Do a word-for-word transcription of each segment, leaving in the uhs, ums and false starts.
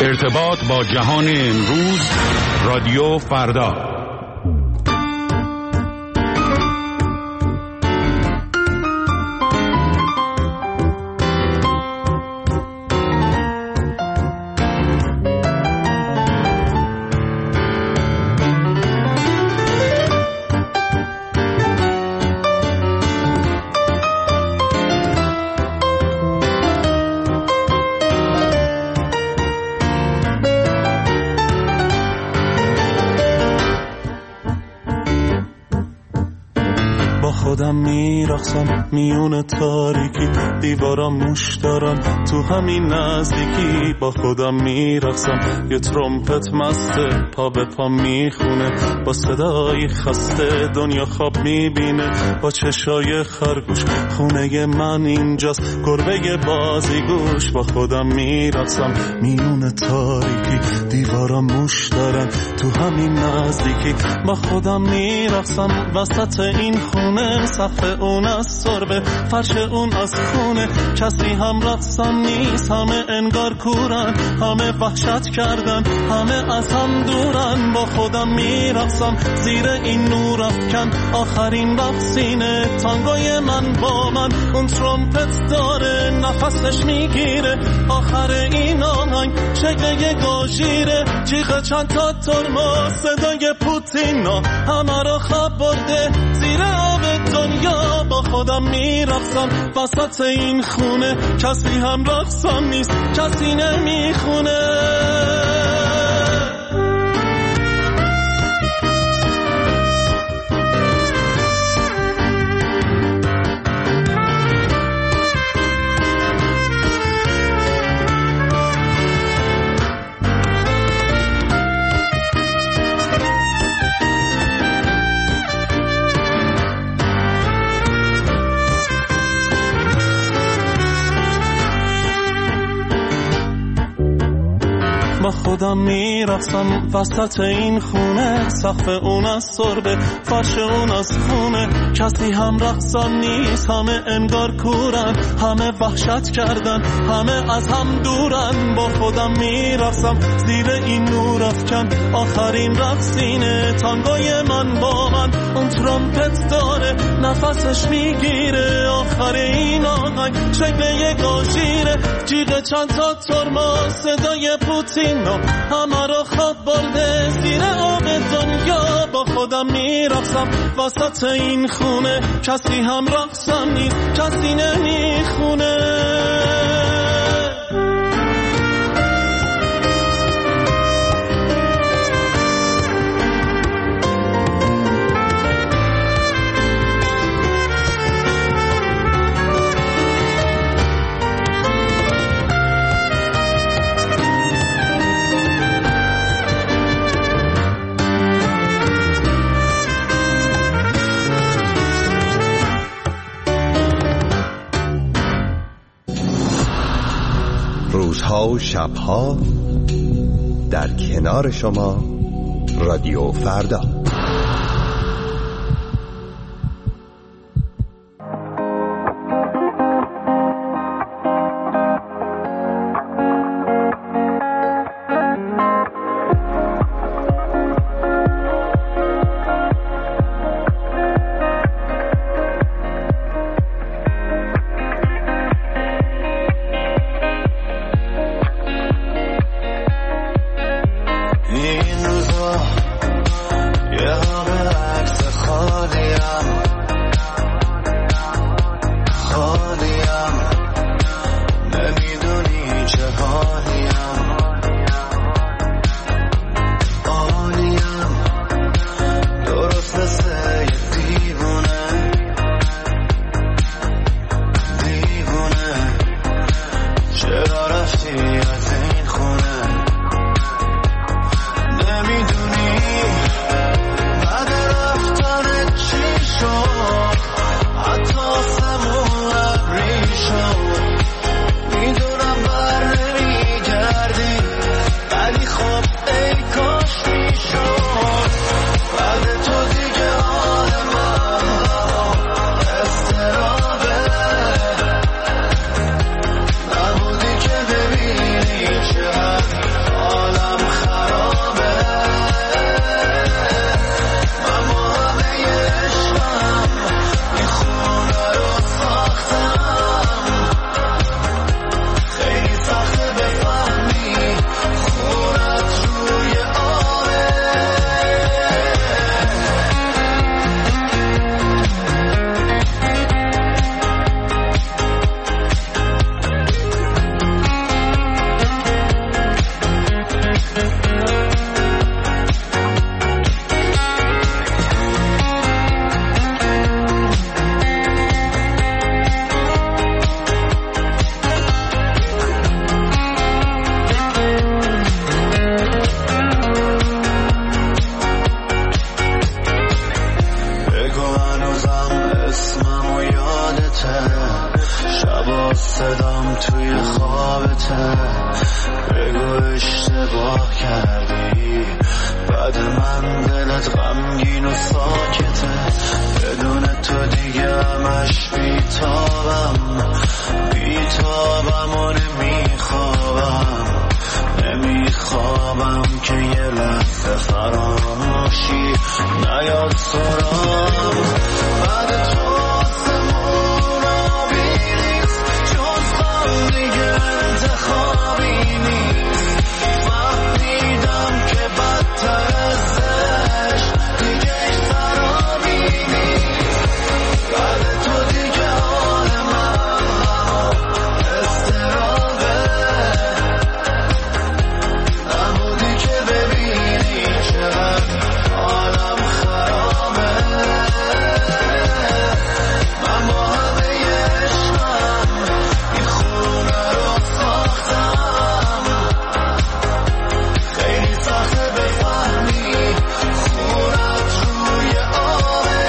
ارتباط با جهان امروز، رادیو فردا. خودم میرقصم میون تاریکی، دیوارم موش دارم تو همین نزدیکی. با خودم میرقصم یه ترومپت مسته، پا به پا میخونه با صدای خسته. دنیا خواب میبینه با چشای خرگوش، خونه من اینجاست گربه بازیگوش. با خودم میرقصم میون تاریکی، دیوارم موش دارم تو همین نزدیکی. با خودم میرقصم وسط این خونه، سقف اون از سربه، فرش اون از خونه. کسی هم رقصم نیست، همه انگار کورن، همه وحشت کردن، همه از هم دورن. با خودم میرقصم زیر این نور افکن، آخرین رقصینه تانگوی من با من. اون ترومپت داره نفسش میگیره، آخر این آهنگ شکل گاژیره. جیغ چند تا ترمز، صدای پوتینا همه رو خواب برده زیر آب دنیا. با خودم میرقصم وسط این خونه، کسی هم رقصم نیست، کسی نمیخونه. با خودم میرقصم وسط این خونه، سقف اون از سربه، فرش اون از خونه. کسی هم رقصم نیست، همه انگار کورن، همه وحشت کردن، همه از هم دورن. با خودم میرقصم زیر این نور افکن، آخرین رقصینه تانگوی من با من. اون ترومپت داره نفسش میگیره، آخر این آهنگ شکل گاژیره. جیغ چند تا ترمز، صدای پوتین همه رو خواب برده زیر آب دنیا. با خودم میرقصم وسط این خونه، کسی هم رقصم نیست، کسی نمیخونه. روزها و شبها در کنار شما، رادیو فردا. اشتباه کردی. بعد من دلت غمگین و ساکته، بدون تو دیگه همش بیتابم بیتابم و نمیخوابم نمیخوابم که یه لحظه فراموشی نیاد سرام. بعد تو آسمون آبی نیست، جز غم دیگه انتخابی نیست. فهمیدم که بدتر ازش دیگه ایش ترابی نیست. بعد تو دیگه حال من استرابه، نبودی که ببینی چقدر حالم خرابه. من با همه عشقم این خونه رو ساختم، خیلی سخته بفهمی خونت روی آبه.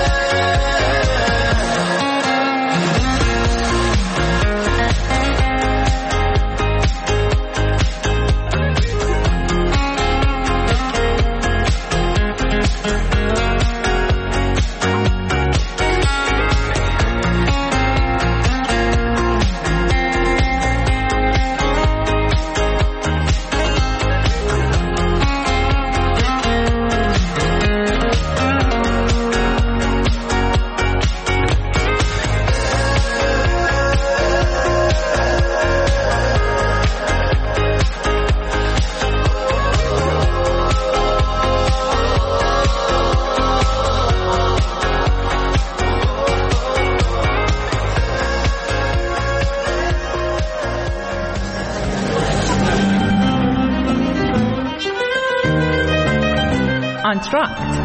آنتراکت.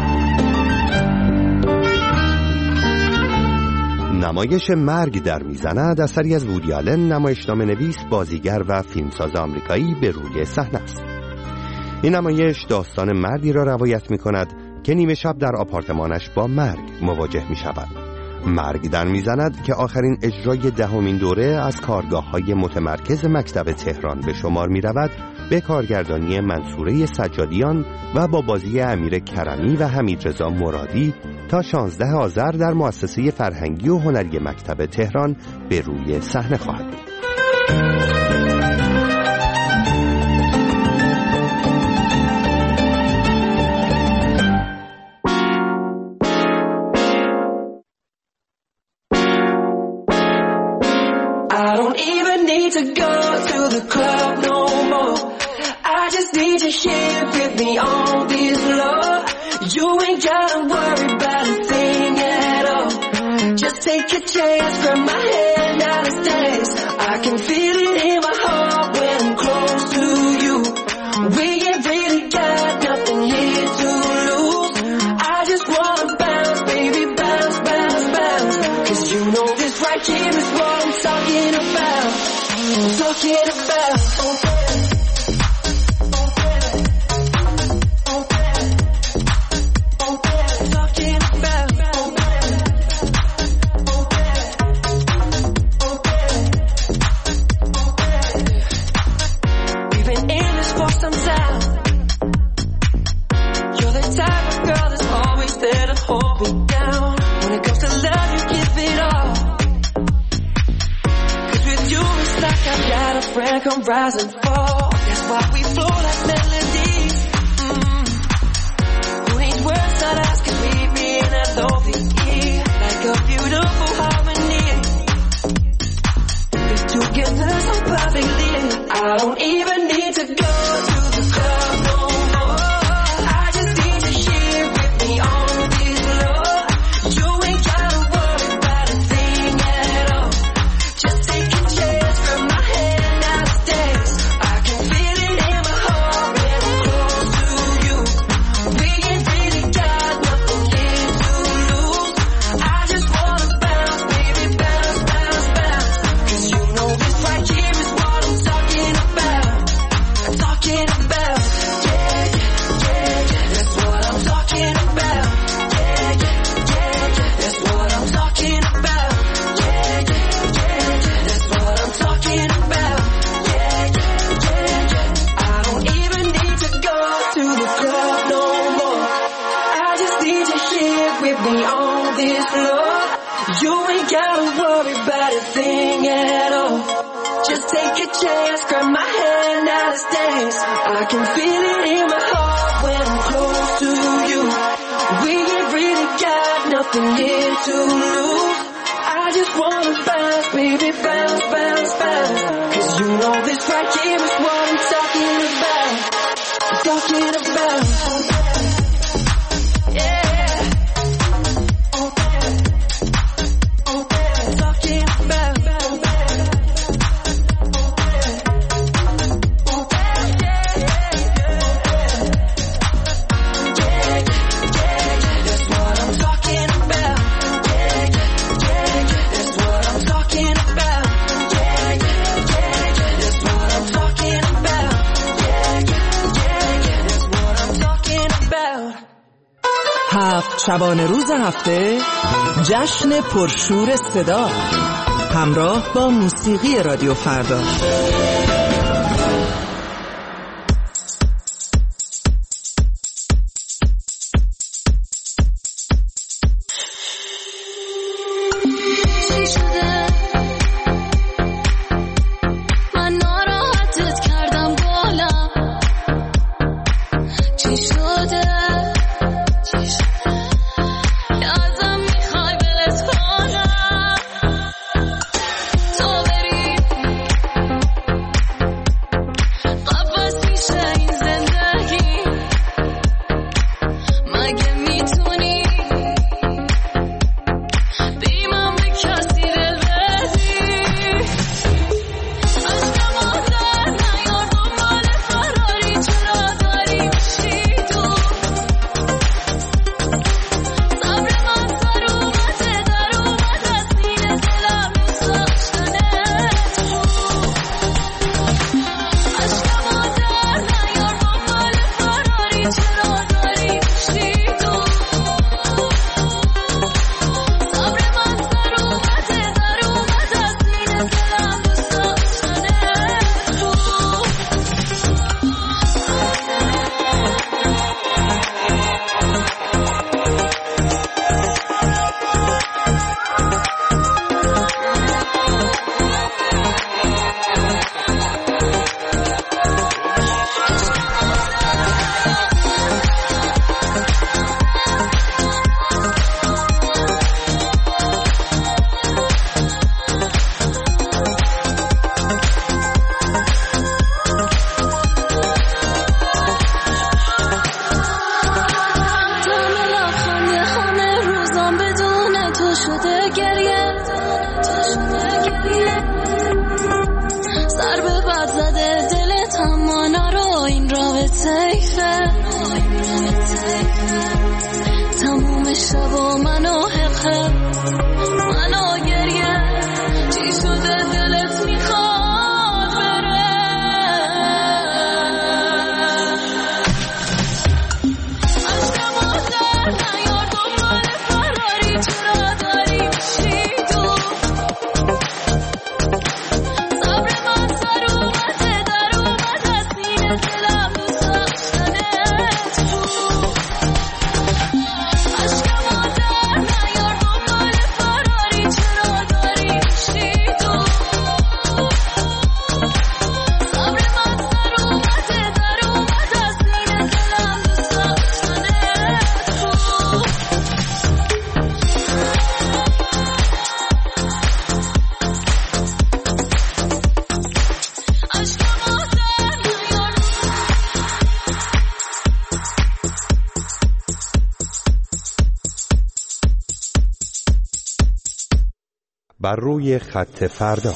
نمایش مرگ در میزند اثری از وودی آلن، نمایشنامه نویس، بازیگر و فیلمساز آمریکایی، به روی صحنه است. این نمایش داستان مردی را روایت می کند که نیمه شب در آپارتمانش با مرگ مواجه می شود. مرگ در میزند که آخرین اجرای دهمین دوره از کارگاه‌های متمرکز مکتب تهران به شمار می رود، به کارگردانی منصوره سجادیان و با بازی امیر کرمی و حمیدرضا مرادی تا شانزده آذر در مؤسسه فرهنگی و هنری مکتب تهران به روی صحنه خواهد بود. I don't even need to go to the club no more. I just need you here with me on this love. You ain't gotta worry about a thing at all. Just take a chance from my hand out of dance. I can feel it in my heart when I'm close to you. We ain't really got nothing here to lose. I just wanna bounce, baby, bounce, bounce, bounce. Cause you know this right here is what I'm talking about. I'm talking about. Come rise and fall. That's why we flow like melodies. Mm. Who needs words that ask can meet me in a lovely key, like a beautiful harmony. We're together so perfectly. I don't even need to go to the club no more. I just need you here with me on this love. You ain't gotta worry about a thing at all. Just take a chance from my hand. About this. I can feel it in my heart when I'm close to you. We ain't really got nothing here to lose. I just wanna bounce, baby, bounce, bounce, bounce. Cause you know this right here is what I'm talking about. I'm talking about. هفت شبانه روز هفته جشن پرشور صدا همراه با موسیقی رادیو فردا. بر روی خط فردا.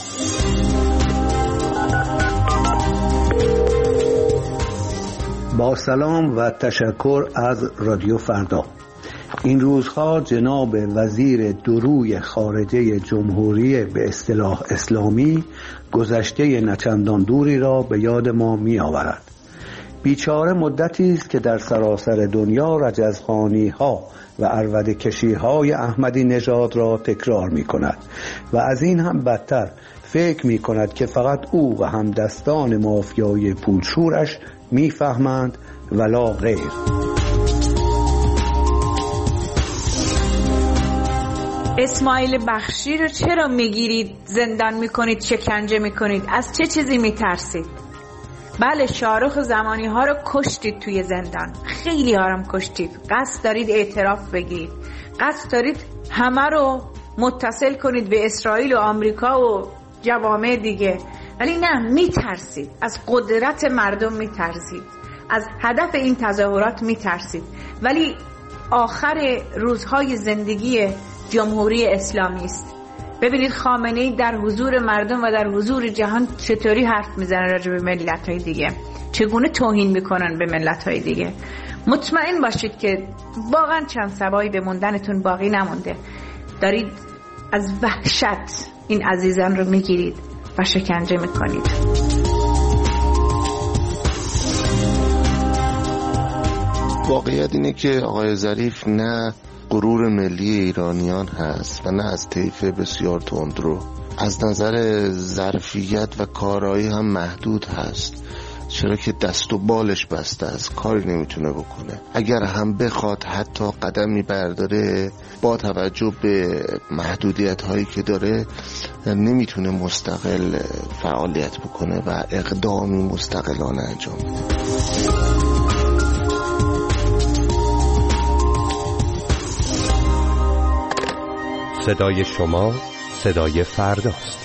با سلام و تشکر از رادیو فردا. این روزها جناب وزیر دروی خارجه جمهوری به اصطلاح اسلامی گذشته نچندان دوری را به یاد ما می آورد. بیچاره مدتی است که در سراسر دنیا رجزخوانی ها و عربده کشی های احمدی نژاد را تکرار می کند و از این هم بدتر فکر می کند که فقط او و همدستان مافیای پولشورش می فهمند ولا غیر. اسماعیل بخشی رو چرا میگیرید زندان میکنید، شکنجه میکنید؟ از چه چیزی میترسید؟ بله شاهرخ زمانی ها رو کشتید توی زندان، خیلی ها رو کشتید، قصد دارید اعتراف بگیرید، قصد دارید همه رو متصل کنید به اسرائیل و آمریکا و جوامع دیگه، ولی نه، میترسید از قدرت مردم، میترسید از هدف این تظاهرات، میترسید. ولی آخر روزهای زندگی جمهوری اسلامی است. ببینید خامنه‌ای در حضور مردم و در حضور جهان چطوری حرف میزنه راجع به ملت‌های دیگه، چگونه توهین میکنن به ملت‌های دیگه. مطمئن باشید که واقعا چند سبایی به موندنتون باقی نمونده. دارید از وحشت این عزیزان رو میگیرید و شکنجه میکنید. واقعیت اینه که آقای ظریف نه غرور ملی ایرانیان هست و نه از طیف بسیار تندرو، از نظر ظرفیت و کارایی هم محدود هست، چرا که دست و بالش بسته است، کاری نمیتونه بکنه. اگر هم بخواد حتی قدمی برداره، با توجه به محدودیت هایی که داره نمیتونه مستقل فعالیت بکنه و اقدامی مستقلانه انجام بده. صدای شما صدای فرداست.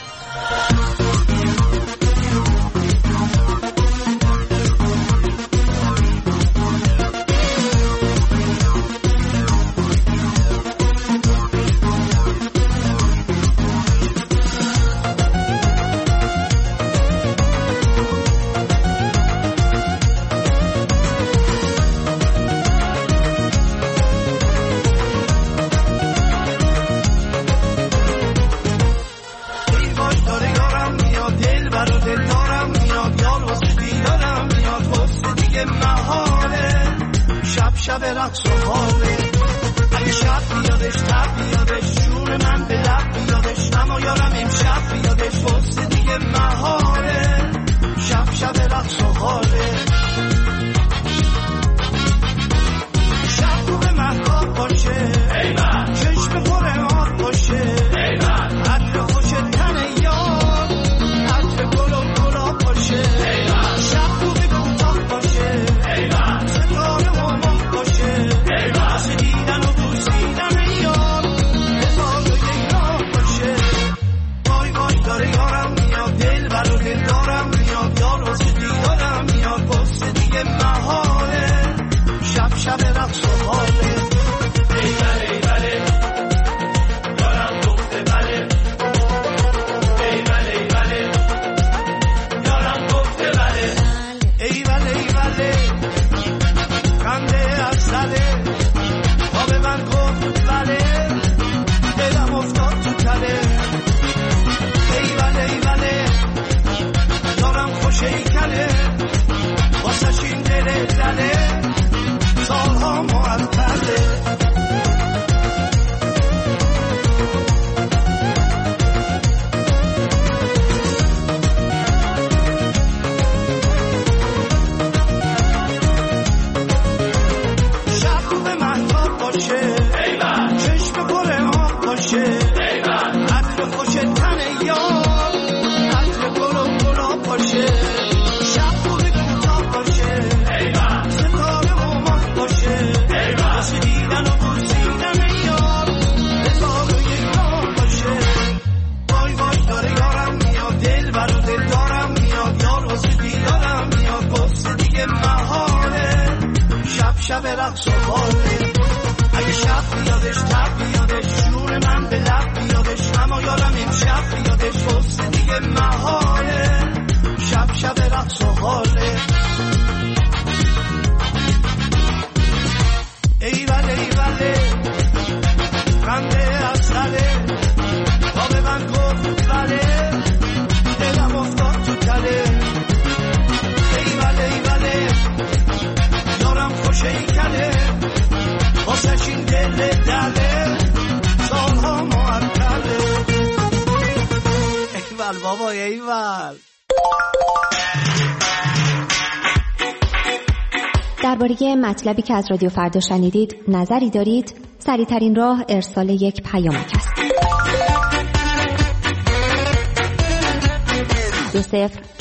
درباره مطلبی که از رادیو فردا شنیدید نظری دارید؟ سریع‌ترین راه ارسال یک پیامک است. دو صفر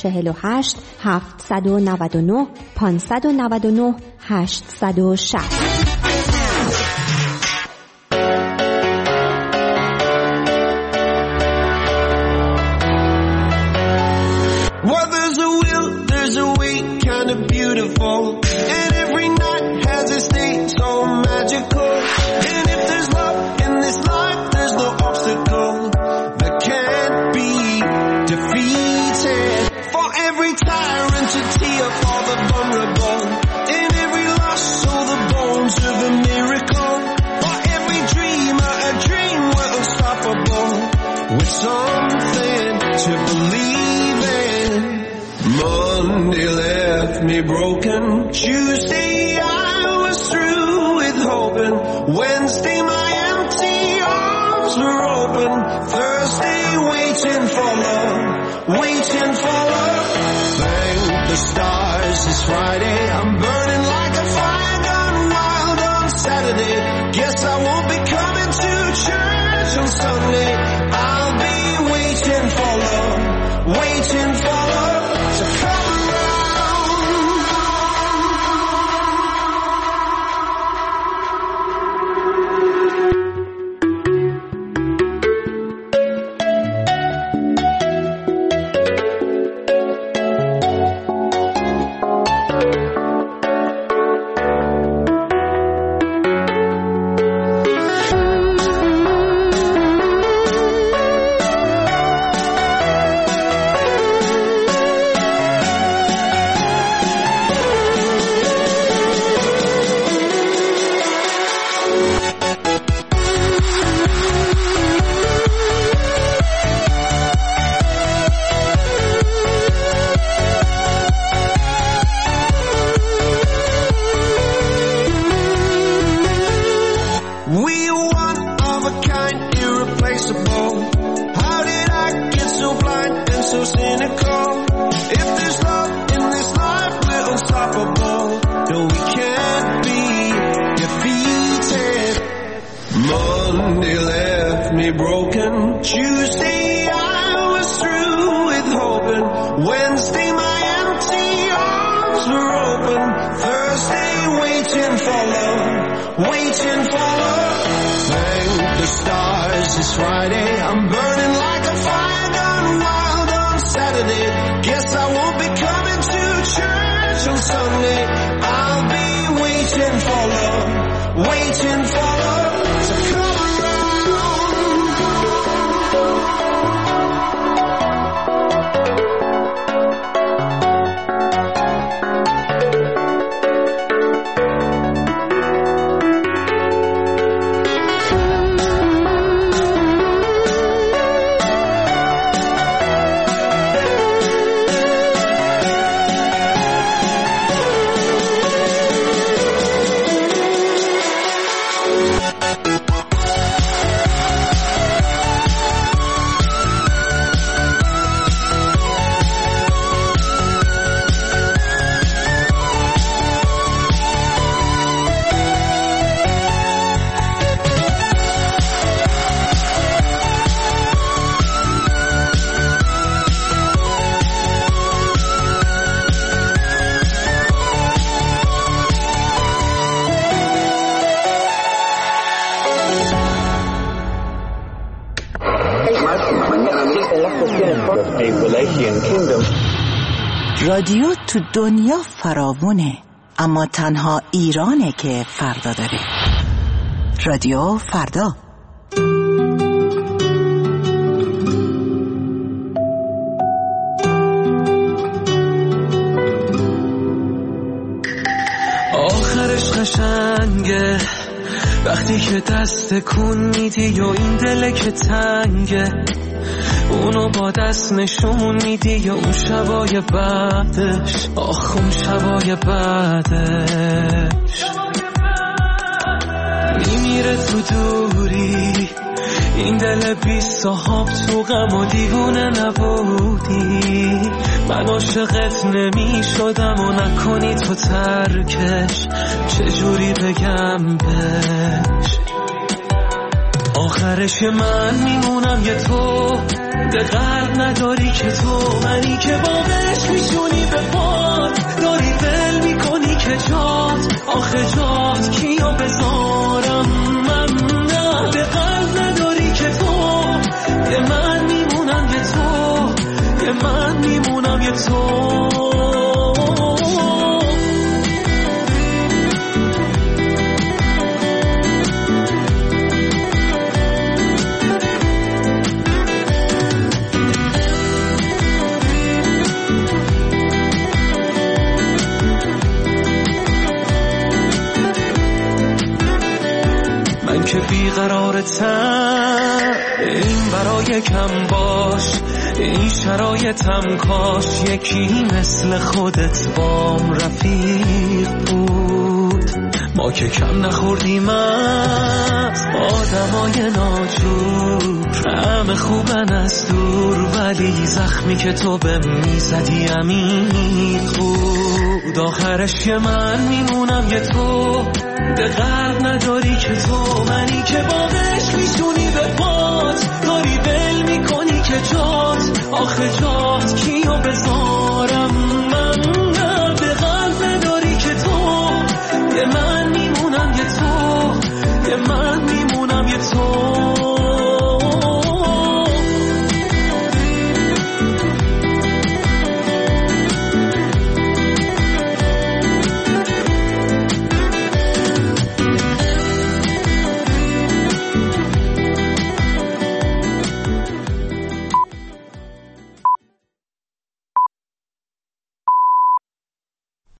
چهل و هشت هفتصد و نود و نه پانصد و نود و نه هشتصد و شصت. Well, there's a will, there's a way, kind of beautiful. And every night has its day, so magical. And if there's love in this life, there's no obstacle that can't be defeated. For every tyrant to tear for the vulnerable. In every loss, so the bones of a miracle. For every dreamer, a dream we're unstoppable. With something to believe in. Monday left me broken. Tuesday I was through with hoping. Wednesday my empty arms were open. Thursday waiting for love, waiting for love. Thank the stars it's Friday. I'm burning like a fire gone wild on Saturday. Guess I won't be coming to church on Sunday. I'll be waiting for love, waiting for love to come رادیو تو دنیا فراوونه، اما تنها ایرانه که فردا داره. رادیو فردا. آخرش قشنگه وقتی که دست کن میدی و این دل که تنگه، اونو با دست نشون میدی یا اون شبای بعدش، آخ اون شبای بعدش میمیره تو دوری، این دل بی صاحب تو غم و دیوونه نبودی، من عاشقت نمی شدم و نکنی تو ترکش، چجوری بگم بهش آخرش من میمونم یه تو، به قلب نداری که تو، منی که باقش میشونی به پات، داری دل میکنی که جات، آخه جات کیو بذارم من، نه به قلب نداری که تو، یه من میمونم یه تو، یه من میمونم یه تو. که بیقرارتم این برای کم باش، این شرایطم کاش یکی مثل خودت بام رفیق بود. ما که کم نخوردیم از آدمای ناجور، همه خوبن از دور، ولی زخمی که تو به میزدی عمیق بود. آخرش یه من میمونم یه تو، به قلب نداری که تو، منی که باقش میشونی به پات، داری دل میکنی که جات، آخه جات کیو بذارم